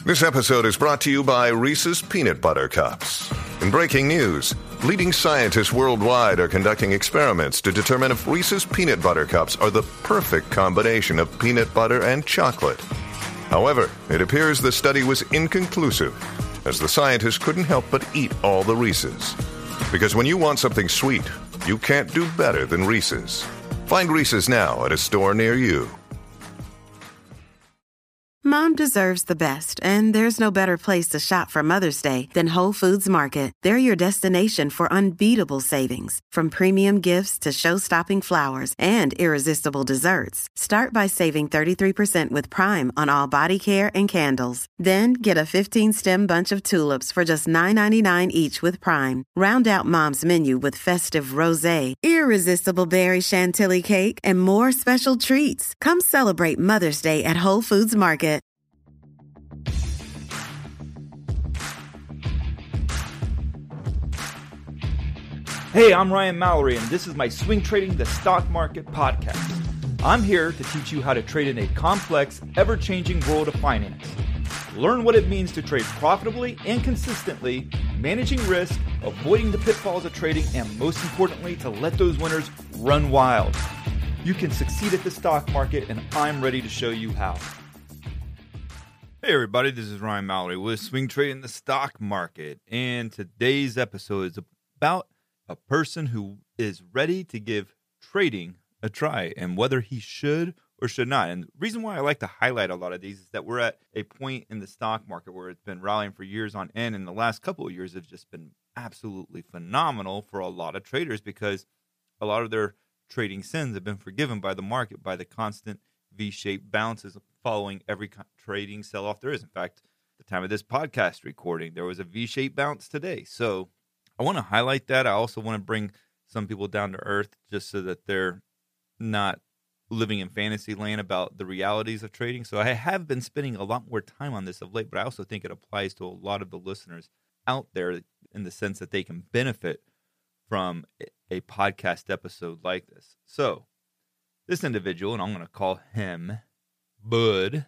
This episode is brought to you by Reese's Peanut Butter Cups. In breaking news, leading scientists worldwide are conducting experiments to determine if Reese's Peanut Butter Cups are the perfect combination of peanut butter and chocolate. However, it appears the study was inconclusive, as the scientists couldn't help but eat all the Reese's. Because when you want something sweet, you can't do better than Reese's. Find Reese's now at a store near you. Mom deserves the best, and there's no better place to shop for Mother's Day than Whole Foods Market. They're your destination for unbeatable savings, from premium gifts to show-stopping flowers and irresistible desserts. Start by saving 33% with Prime on all body care and candles. Then get a 15-stem bunch of tulips for just $9.99 each with Prime. Round out Mom's menu with festive rosé, irresistible berry chantilly cake, and more special treats. Come celebrate Mother's Day at Whole Foods Market. Hey, I'm Ryan Mallory, and this is my Swing Trading the Stock Market podcast. I'm here to teach you how to trade in a complex, ever-changing world of finance. Learn what it means to trade profitably and consistently, managing risk, avoiding the pitfalls of trading, and most importantly, to let those winners run wild. You can succeed at the stock market, and I'm ready to show you how. Hey everybody, this is Ryan Mallory with Swing Trading the Stock Market, and today's episode is about a person who is ready to give trading a try and whether he should or should not. And the reason why I like to highlight a lot of these is that we're at a point in the stock market where it's been rallying for years on end, and the last couple of years have just been absolutely phenomenal for a lot of traders because a lot of their trading sins have been forgiven by the market by the constant V-shaped bounces following every trading sell-off there is. In fact, at the time of this podcast recording, there was a V-shaped bounce today. So I want to highlight that. I also want to bring some people down to earth just so that they're not living in fantasy land about the realities of trading. So I have been spending a lot more time on this of late, but I also think it applies to a lot of the listeners out there in the sense that they can benefit from a podcast episode like this. So this individual, and I'm going to call him Bud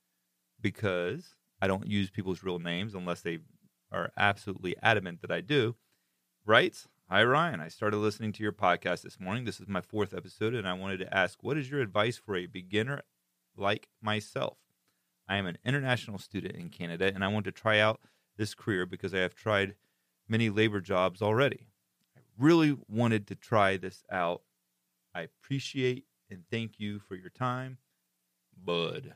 because I don't use people's real names unless they are absolutely adamant that I do, writes, "Hi, Ryan. I started listening to your podcast this morning. This is my 4th episode, and I wanted to ask, what is your advice for a beginner like myself? I am an international student in Canada, and I want to try out this career because I have tried many labor jobs already. I really wanted to try this out. I appreciate and thank you for your time, Bud."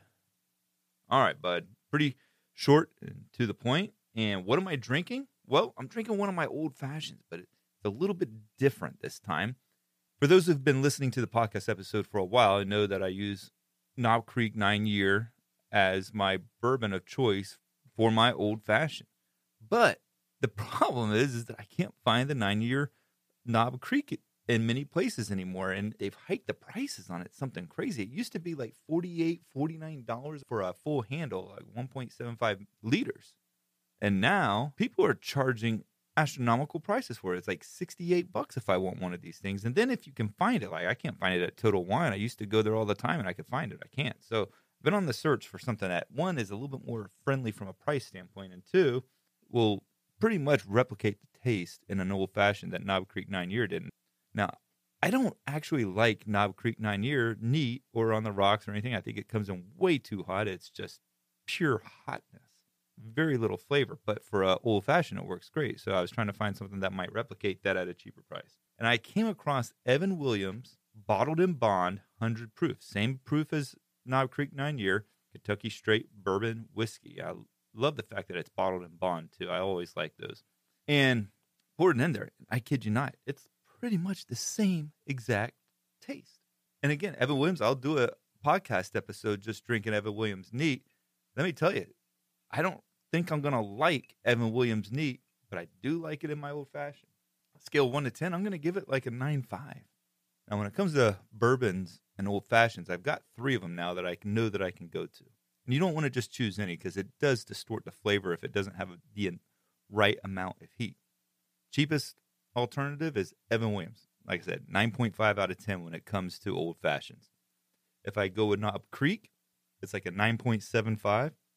All right, Bud. Pretty short and to the point. And what am I drinking? Well, I'm drinking one of my old fashions, but it's a little bit different this time. For those who've been listening to the podcast episode for a while, I know that I use Knob Creek 9-Year as my bourbon of choice for my old fashioned. But the problem is that I can't find the 9-Year Knob Creek in many places anymore, and they've hiked the prices on it, something crazy. It used to be like $48, $49 for a full handle, like 1.75 liters. And now people are charging astronomical prices for it. It's like $68 if I want one of these things. And then if you can find it, like I can't find it at Total Wine. I used to go there all the time and I could find it. I can't. So I've been on the search for something that, one, is a little bit more friendly from a price standpoint, and two, will pretty much replicate the taste in an old fashioned that Knob Creek 9-Year didn't. Now, I don't actually like Knob Creek 9-Year neat or on the rocks or anything. I think it comes in way too hot. It's just pure hotness. Very little flavor, but for an old fashioned, it works great. So I was trying to find something that might replicate that at a cheaper price. And I came across Evan Williams Bottled in Bond 100 proof. Same proof as Knob Creek 9-Year, Kentucky Straight Bourbon Whiskey. I love the fact that it's bottled in bond, too. I always like those. And poured it in there. I kid you not. It's pretty much the same exact taste. And again, Evan Williams, I'll do a podcast episode just drinking Evan Williams neat. Let me tell you, I don't think I'm going to like Evan Williams neat, but I do like it in my old fashioned. Scale 1 to 10, I'm going to give it like a 9.5. Now, when it comes to bourbons and old fashions, I've got 3 of them now that I know that I can go to. And you don't want to just choose any because it does distort the flavor if it doesn't have the right amount of heat. Cheapest alternative is Evan Williams. Like I said, 9.5 out of 10 when it comes to old fashions. If I go with Knob Creek, it's like a 9.75.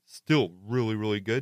Still really, really good.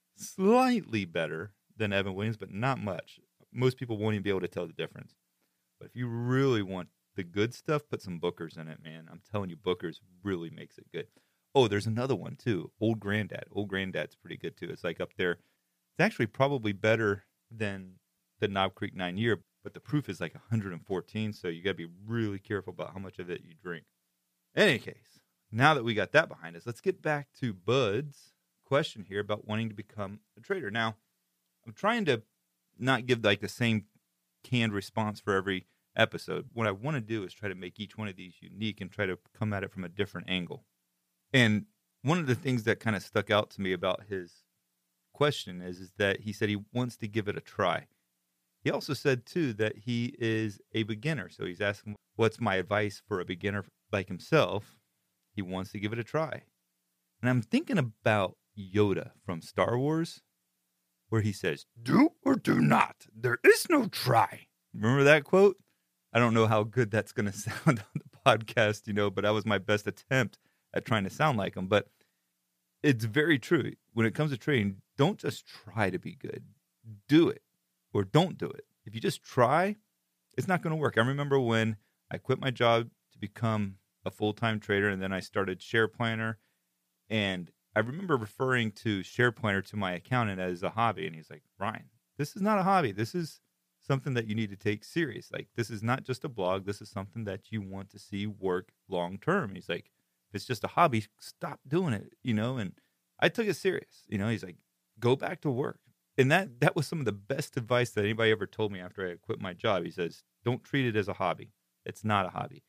Slightly better than Evan Williams, but not much. Most people won't even be able to tell the difference. But if you really want the good stuff, put some Booker's in it, man. I'm telling you, Booker's really makes it good. Oh, there's another one, too. Old Granddad. Old Granddad's pretty good, too. It's like up there. It's actually probably better than the Knob Creek 9-year, but the proof is like 114, so you got to be really careful about how much of it you drink. In any case, now that we got that behind us, let's get back to Bud's question here about wanting to become a trader. Now, I'm trying to not give like the same canned response for every episode. What I want to do is try to make each one of these unique and try to come at it from a different angle. And one of the things that kind of stuck out to me about his question is that he said he wants to give it a try. He also said, too, that he is a beginner. So he's asking, what's my advice for a beginner like himself? He wants to give it a try. And I'm thinking about Yoda from Star Wars, where he says, do or do not. There is no try. Remember that quote? I don't know how good that's going to sound on the podcast, but that was my best attempt at trying to sound like him. But it's very true. When it comes to trading, don't just try to be good. Do it or don't do it. If you just try, it's not going to work. I remember when I quit my job to become a full-time trader, and then I started SharePlanner, and I remember referring to SharePlanner to my accountant as a hobby, and he's like, Ryan, this is not a hobby. This is something that you need to take serious. Like, this is not just a blog. This is something that you want to see work long-term. He's like, if it's just a hobby, stop doing it, and I took it serious. He's like, go back to work. And that was some of the best advice that anybody ever told me after I quit my job. He says, don't treat it as a hobby. It's not a hobby.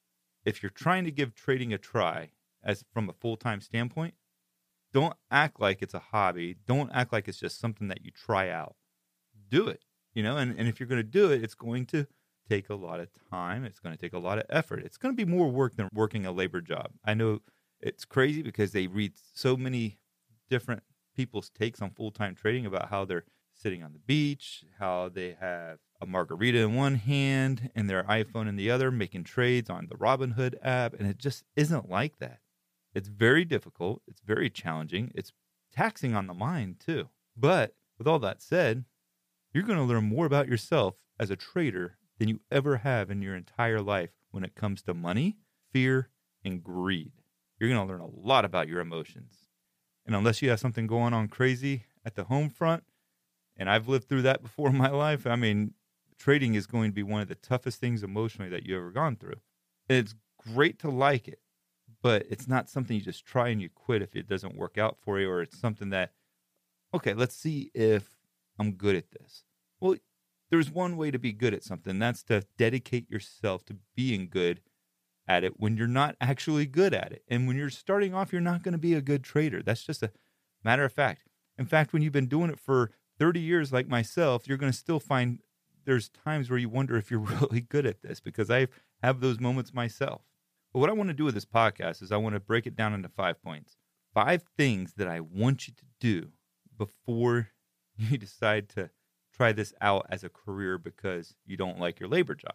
If you're trying to give trading a try as from a full-time standpoint, don't act like it's a hobby. Don't act like it's just something that you try out. Do it, and if you're going to do it, it's going to take a lot of time. It's going to take a lot of effort. It's going to be more work than working a labor job. I know it's crazy because they read so many different people's takes on full-time trading about how they're sitting on the beach, how they have a margarita in one hand and their iPhone in the other, making trades on the Robinhood app, and it just isn't like that. It's very difficult. It's very challenging. It's taxing on the mind, too. But with all that said, you're going to learn more about yourself as a trader than you ever have in your entire life when it comes to money, fear, and greed. You're going to learn a lot about your emotions. And unless you have something going on crazy at the home front, and I've lived through that before in my life, trading is going to be one of the toughest things emotionally that you've ever gone through. And it's great to like it, but it's not something you just try and you quit if it doesn't work out for you, or it's something that, okay, let's see if I'm good at this. Well, there's one way to be good at something. That's to dedicate yourself to being good at it when you're not actually good at it. And when you're starting off, you're not going to be a good trader. That's just a matter of fact. In fact, when you've been doing it for 30 years like myself, you're going to still find there's times where you wonder if you're really good at this, because I have those moments myself. But what I want to do with this podcast is I want to break it down into 5 points. 5 things that I want you to do before you decide to try this out as a career because you don't like your labor job.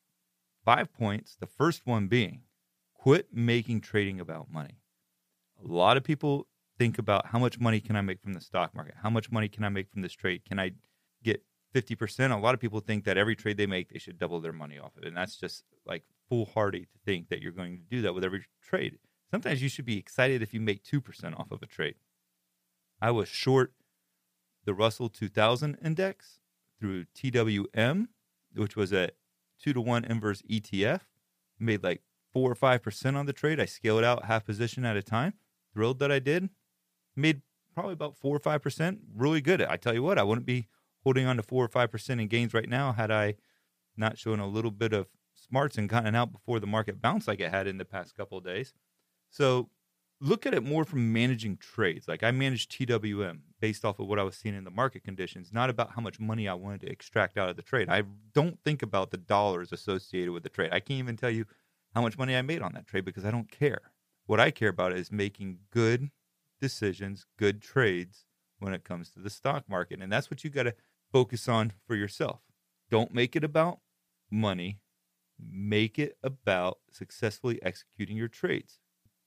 5 points. The first one being, quit making trading about money. A lot of people think about how much money can I make from the stock market? How much money can I make from this trade? Can I get 50%? A lot of people think that every trade they make, they should double their money off of it. And that's just like foolhardy to think that you're going to do that with every trade. Sometimes you should be excited if you make 2% off of a trade. I was short the Russell 2000 index through TWM, which was a 2-to-1 inverse ETF. Made like 4 or 5% on the trade. I scaled out half position at a time. Thrilled that I did. Made probably about 4 or 5%. Really good. I tell you what, I wouldn't be holding on to 4 or 5% in gains right now had I not shown a little bit of smarts and gotten out before the market bounced like it had in the past couple of days. So look at it more from managing trades. Like I managed TWM based off of what I was seeing in the market conditions, not about how much money I wanted to extract out of the trade. I don't think about the dollars associated with the trade. I can't even tell you how much money I made on that trade because I don't care. What I care about is making good decisions, good trades when it comes to the stock market. And that's what you got to focus on for yourself. Don't make it about money. Make it about successfully executing your trades.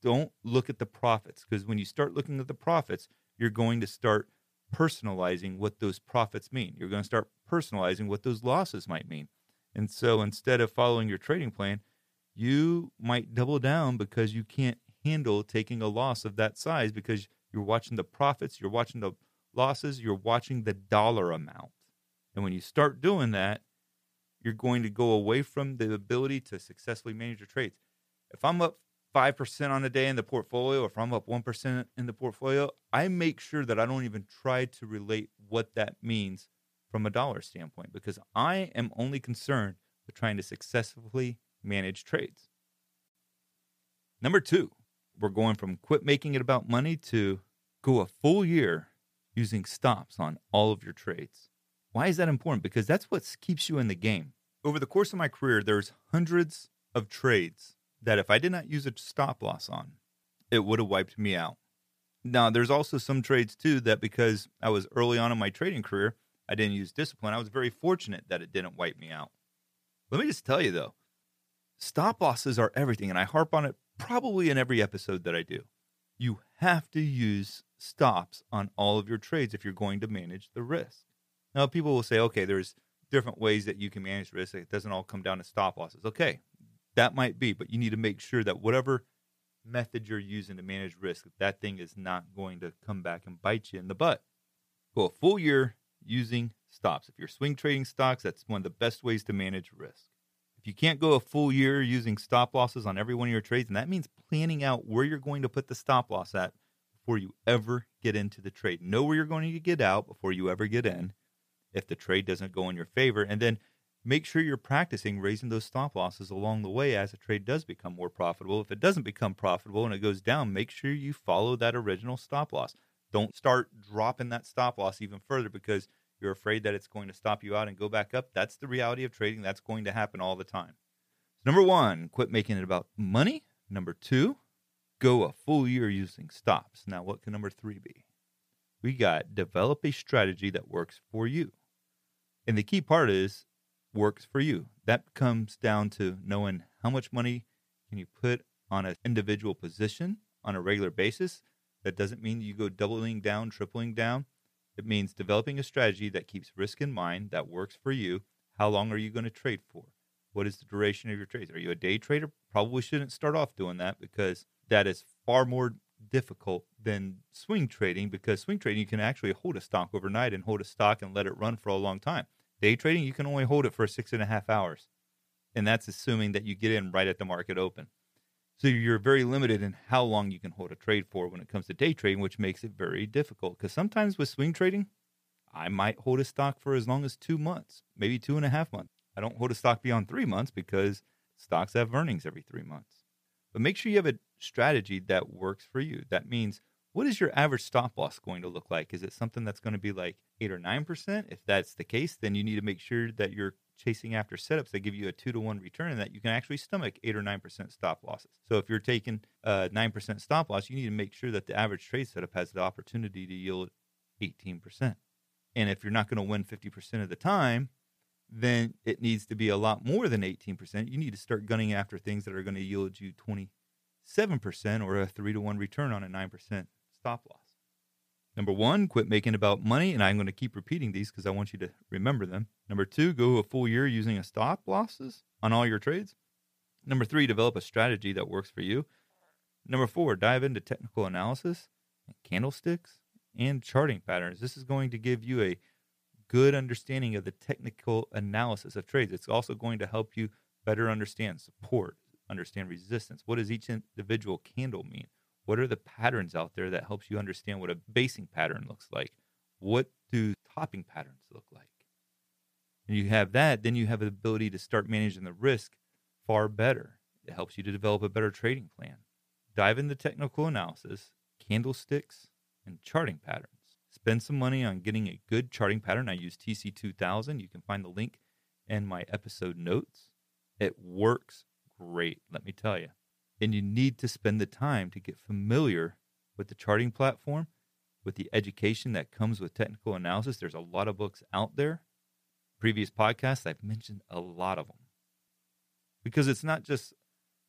don't look at the profits, because when you start looking at the profits, you're going to start personalizing what those profits mean. You're going to start personalizing what those losses might mean. And so instead of following your trading plan, you might double down because you can't handle taking a loss of that size, because you're watching the profits, you're watching the losses, you're watching the dollar amount. And when you start doing that, you're going to go away from the ability to successfully manage your trades. If I'm up 5% on a day in the portfolio, or if I'm up 1% in the portfolio, I make sure that I don't even try to relate what that means from a dollar standpoint, because I am only concerned with trying to successfully manage trades. Number 2, we're going from quit making it about money to go a full year using stops on all of your trades. Why is that important? Because that's what keeps you in the game. Over the course of my career, there's hundreds of trades that if I did not use a stop loss on, it would have wiped me out. Now, there's also some trades too that because I was early on in my trading career, I didn't use discipline. I was very fortunate that it didn't wipe me out. Let me just tell you though, stop losses are everything, and I harp on it probably in every episode that I do. You have to use stops on all of your trades if you're going to manage the risk. Now, people will say, okay, there's different ways that you can manage risk. It doesn't all come down to stop losses. Okay, that might be, but you need to make sure that whatever method you're using to manage risk, that thing is not going to come back and bite you in the butt. Go a full year using stops. If you're swing trading stocks, that's one of the best ways to manage risk. If you can't go a full year using stop losses on every one of your trades, and that means planning out where you're going to put the stop loss at before you ever get into the trade. Know where you're going to get out before you ever get in if the trade doesn't go in your favor, and then make sure you're practicing raising those stop losses along the way as the trade does become more profitable. If it doesn't become profitable and it goes down, make sure you follow that original stop loss. Don't start dropping that stop loss even further because you're afraid that it's going to stop you out and go back up. That's the reality of trading. That's going to happen all the time. So number 1, quit making it about money. Number 2, go a full year using stops. Now, what can number 3 be? We got develop a strategy that works for you. And the key part is works for you. That comes down to knowing how much money can you put on an individual position on a regular basis. That doesn't mean you go doubling down, tripling down. It means developing a strategy that keeps risk in mind, that works for you. How long are you going to trade for? What is the duration of your trades? Are you a day trader? Probably shouldn't start off doing that because that is far more difficult than swing trading, because swing trading, you can actually hold a stock overnight and hold a stock and let it run for a long time. Day trading, you can only hold it for 6.5 hours. And that's assuming that you get in right at the market open. So you're very limited in how long you can hold a trade for when it comes to day trading, which makes it very difficult. Because sometimes with swing trading, I might hold a stock for as long as 2 months, maybe 2.5 months. I don't hold a stock beyond 3 months because stocks have earnings every 3 months. But make sure you have a strategy that works for you. That means, what is your average stop loss going to look like? Is it something that's going to be like 8 or 9%? If that's the case, then you need to make sure that you're chasing after setups that give you a 2-to-1 return and that you can actually stomach 8 or 9% stop losses. So if you're taking 9% stop loss, you need to make sure that the average trade setup has the opportunity to yield 18%. And if you're not going to win 50% of the time, then it needs to be a lot more than 18%. You need to start gunning after things that are going to yield you 27% or a 3-to-1 return on a 9% stop loss. Number 1, quit making it about money, and I'm going to keep repeating these because I want you to remember them. Number 2, go a full year using a stop losses on all your trades. Number 3, develop a strategy that works for you. Number 4, dive into technical analysis, candlesticks, and charting patterns. This is going to give you a good understanding of the technical analysis of trades. It's also going to help you better understand support, understand resistance. What does each individual candle mean? What are the patterns out there that helps you understand what a basing pattern looks like? What do topping patterns look like? And you have that, then you have the ability to start managing the risk far better. It helps you to develop a better trading plan. Dive into technical analysis, candlesticks, and charting patterns. Spend some money on getting a good charting pattern. I use TC2000. You can find the link in my episode notes. It works great, let me tell you. And you need to spend the time to get familiar with the charting platform, with the education that comes with technical analysis. There's a lot of books out there. Previous podcasts, I've mentioned a lot of them. Because it's not just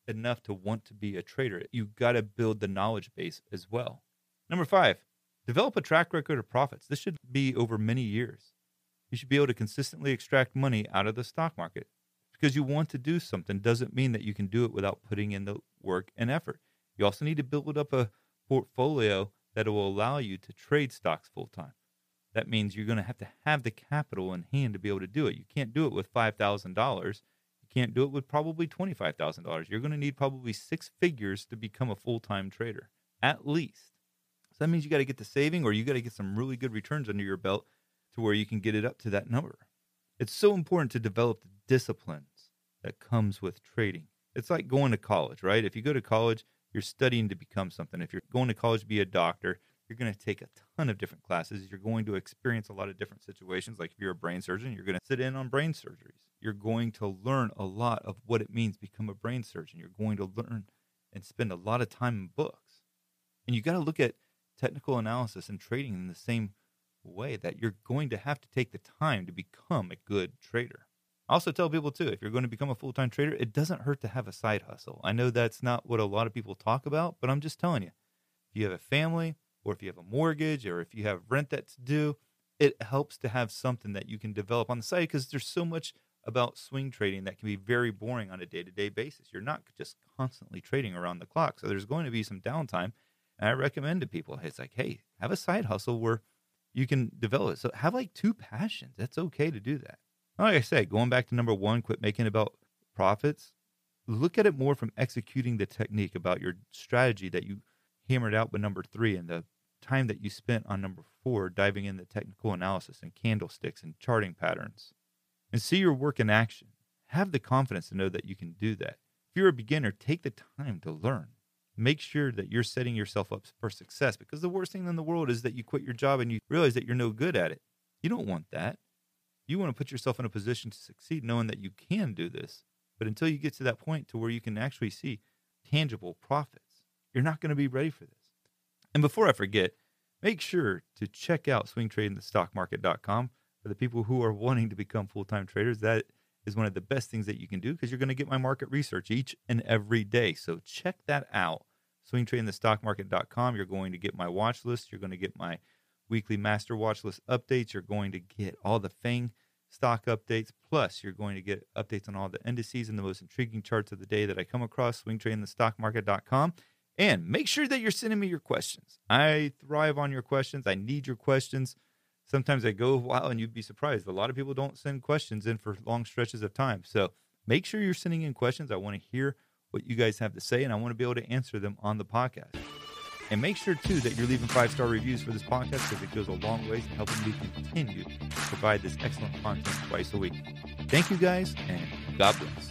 enough to want to be a trader. You've got to build the knowledge base as well. Number 5, develop a track record of profits. This should be over many years. You should be able to consistently extract money out of the stock market. Because you want to do something doesn't mean that you can do it without putting in the work and effort. You also need to build up a portfolio that will allow you to trade stocks full time. That means you're going to have the capital in hand to be able to do it. You can't do it with $5,000. You can't do it with probably $25,000. You're going to need probably 6 figures to become a full-time trader, at least. So that means you got to get the saving, or you got to get some really good returns under your belt to where you can get it up to that number. It's so important to develop the disciplines that comes with trading. It's like going to college, right? If you go to college, you're studying to become something. If you're going to college to be a doctor, you're going to take a ton of different classes. You're going to experience a lot of different situations. Like if you're a brain surgeon, you're going to sit in on brain surgeries. You're going to learn a lot of what it means to become a brain surgeon. You're going to learn and spend a lot of time in books. And you got to look at technical analysis and trading in the same way, that you're going to have to take the time to become a good trader. I also tell people too, if you're going to become a full-time trader, it doesn't hurt to have a side hustle. I know that's not what a lot of people talk about, but I'm just telling you, if you have a family, or if you have a mortgage, or if you have rent that's due, it helps to have something that you can develop on the side, because there's so much about swing trading that can be very boring on a day-to-day basis. You're not just constantly trading around the clock. So there's going to be some downtime. And I recommend to people, it's like, hey, have a side hustle where you can develop it. So have like 2 passions. That's okay to do that. Like I said, going back to number 1, quit making about profits. Look at it more from executing the technique about your strategy that you hammered out with number 3, and the time that you spent on number 4, diving into technical analysis and candlesticks and charting patterns. And see your work in action. Have the confidence to know that you can do that. If you're a beginner, take the time to learn. Make sure that you're setting yourself up for success, because the worst thing in the world is that you quit your job and you realize that you're no good at it. You don't want that. You want to put yourself in a position to succeed knowing that you can do this. But until you get to that point to where you can actually see tangible profits, you're not going to be ready for this. And before I forget, make sure to check out swingtradingthestockmarket.com for the people who are wanting to become full-time traders. That is one of the best things that you can do, because you're going to get my market research each and every day. So check that out. swingtradingthestockmarket.com. You're going to get my watch list. You're going to get my weekly master watch list updates. You're going to get all the FANG stock updates. Plus, you're going to get updates on all the indices and the most intriguing charts of the day that I come across, swingtradingthestockmarket.com. And make sure that you're sending me your questions. I thrive on your questions. I need your questions. Sometimes I go a while and you'd be surprised. A lot of people don't send questions in for long stretches of time. So make sure you're sending in questions. I want to hear what you guys have to say, and I want to be able to answer them on the podcast. And make sure, too, that you're leaving 5-star reviews for this podcast, because it goes a long way to helping me continue to provide this excellent content twice a week. Thank you, guys, and God bless.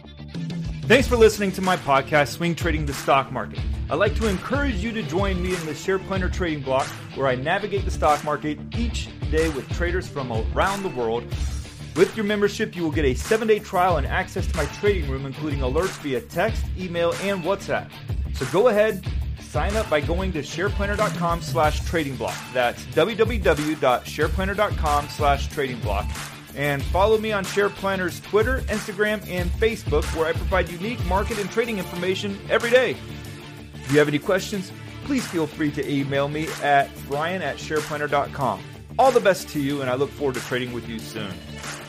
Thanks for listening to my podcast, Swing Trading the Stock Market. I'd like to encourage you to join me in the SharePlanner Trading Block, where I navigate the stock market each day with traders from around the world. With your membership, you will get a 7-day trial and access to my trading room, including alerts via text, email, and WhatsApp. So go ahead, sign up by going to shareplanner.com/trading-block. That's www.shareplanner.com/trading-block. And follow me on SharePlanner's Twitter, Instagram, and Facebook, where I provide unique market and trading information every day. If you have any questions, please feel free to email me at ryan@shareplanner.com. All the best to you, and I look forward to trading with you soon.